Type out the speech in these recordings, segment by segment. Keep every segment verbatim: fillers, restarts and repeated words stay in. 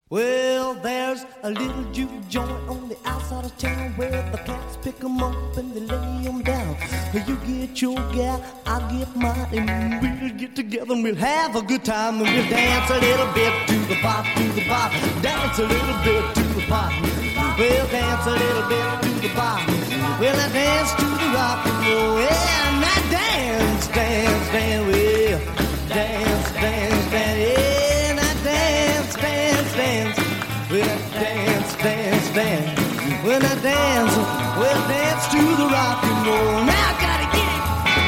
Well, there's a little juke joint on the outside of town where the cats pick 'em up and they lay 'em down. You get your gal, I get mine, and we'll get together and we'll have a good time and we'll dance a little bit to the bop, to the bop, dance a little bit to the bop. We'll dance a little bit to the bop. Well, I dance to the rock and roll, yeah, and I dance, dance, dance, well, dance, dance, dance, yeah, and I dance, dance, dance. When I dance, dance, dance. When I dance, we'll dance to the rock and roll. Now I gotta get it.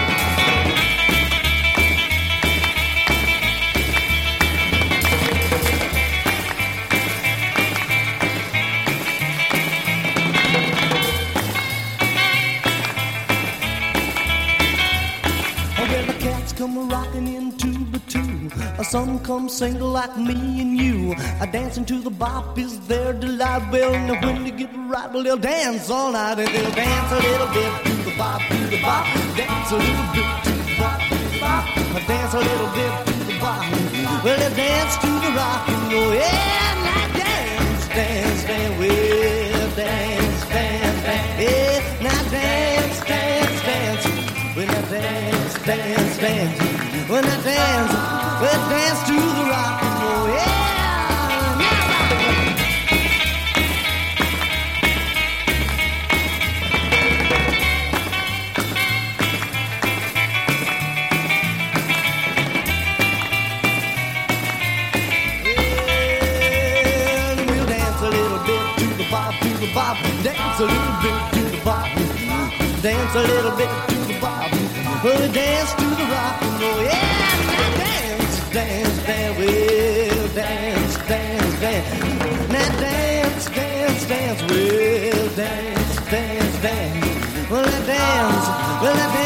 When the cats come rocking in two by two, some come single like me and you. A dancing to the bop is their delight. Well, now when they get right, well, they'll dance all night and they'll dance a little bit to the bop, to the bop. Dance a little bit to the bop, to the bop. Dance a little bit to the bop. Well, they dance to the rock and roll. Yeah, now dance, dance, dance. Well, dance, dance, dance. Yeah, now dance, dance, dance. When I dance, dance, dance. When I dance, we'll dance to the rock and roll, yeah! Well, we'll dance a little bit to the bop, to the bop. Dance a little bit to the bop. Dance a little bit to the bop. We'll dance to the rock and roll, yeah! Dance, dance, we'll dance, dance, dance. Now dance, dance, dance, we'll dance, dance, dance. Well, I dance, well, I dance.